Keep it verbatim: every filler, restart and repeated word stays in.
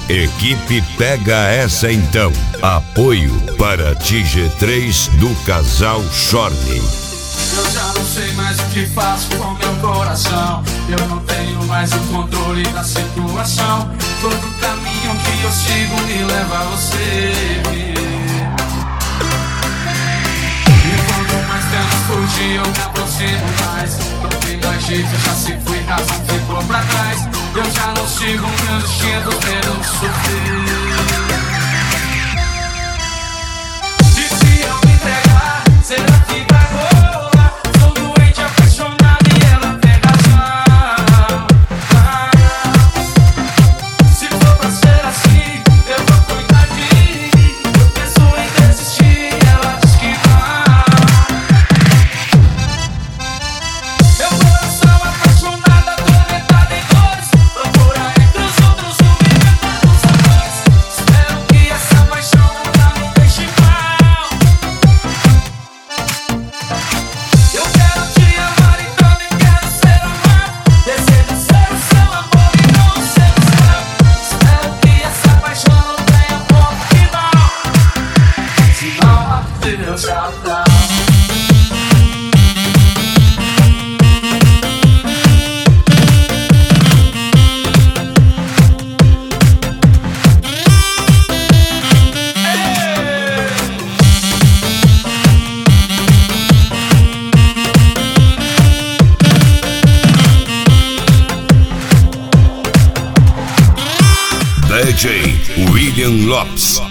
Equipe Pega Essa Então. Apoio para T G três do casal Chorne. Eu já não sei mais o que faço com meu coração. Eu não tenho mais o controle da situação. Todo caminho que eu sigo me leva a você. E quanto mais tento fugir, eu me aproximo mais. Não tem mais jeito, já se foi, razão ficou pra trás. Eu já não sigo meu destino, quero sofrer. E se eu me entregar, será que vai rolar? Sou doente, apaixonado e ela tem razão. Ah, se for pra ser assim, eu vou cuidar de mim. Eu penso em desistir, ela diz que não. Eu coração apaixonada, atormentada em dores. Procura entre os outros um inventado dos amores. Espero que essa paixão nunca me deixe mal. Eu quero te amar e também quero ser amado. Desejo ser o seu amor e não o seu escravo. Espero que essa paixão não tenha ponto final. Senão, Deus já dá. D J William Lopes.